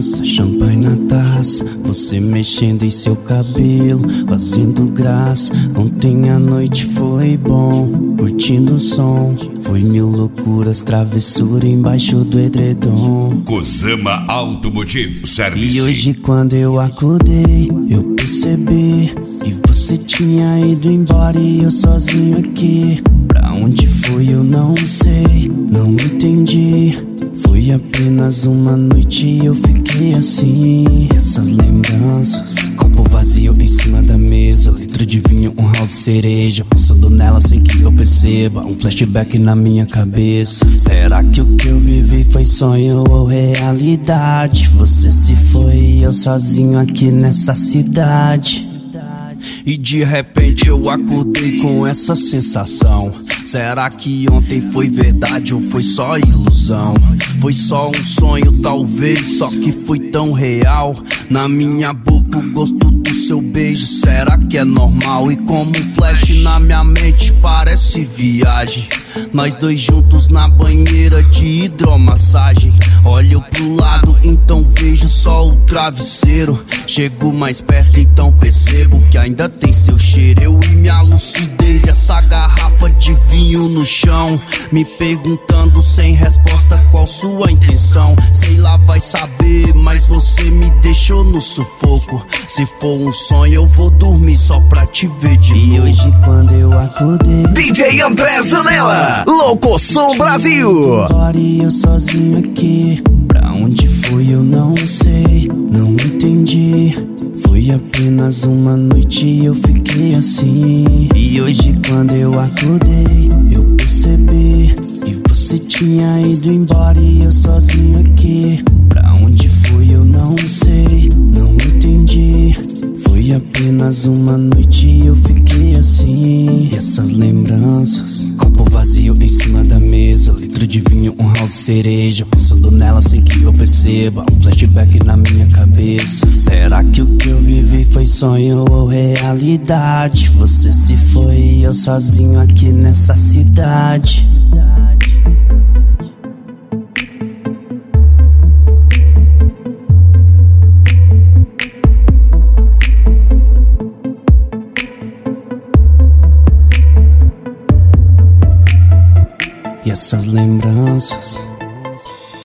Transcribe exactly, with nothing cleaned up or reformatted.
fumaça, champanhe na taça, você mexendo em seu cabelo, fazendo graça. Ontem a noite foi bom, curtindo o som. Foi mil loucuras, travessura embaixo do edredom. Cosama Automotivo Service. E hoje quando eu acordei, eu percebi que você tinha ido embora e eu sozinho aqui. Pra onde foi eu não sei, não entendi. Foi apenas uma noite e eu fiquei assim. Essas lembranças, copo vazio em cima da mesa, litro de vinho, um house de cereja, pensando nela sem que eu perceba, um flashback na minha cabeça. Será que o que eu vivi foi sonho ou realidade? Você se foi e eu sozinho aqui nessa cidade. E de repente eu acordei com essa sensação. Será que ontem foi verdade ou foi só ilusão? Foi só um sonho talvez, só que foi tão real. Na minha boca o gosto do seu beijo, será que é normal? E como um flash na minha mente parece viagem. Nós dois juntos na banheira de hidromassagem. Olho pro lado, então vejo só o travesseiro. Chego mais perto, então percebo que ainda tem seu cheiro. Eu e minha lucidez, essa garrafa de vinho no chão, me perguntando sem resposta qual sua intenção. Sei lá, vai saber, mas você me deixou no sufoco. Se for um sonho eu vou dormir só pra te ver de novo. E hoje quando eu acordei, D J André Zanella, Locoção Brasil. E eu sozinho aqui, pra onde foi eu não sei, não entendi. Foi apenas uma noite e eu fiquei assim. E hoje quando eu acordei, eu percebi que você tinha ido embora e eu sozinho aqui. Pra onde foi eu não sei, não entendi. Foi apenas uma noite e eu fiquei assim. E essas lembranças, copo vazio em cima da mesa, litro de vinho, um house de cereja, pensando nela sem que eu perceba, um flashback na minha cabeça. Será que o que eu vivi foi sonho ou realidade? Você se foi e eu sozinho aqui nessa cidade. E essas lembranças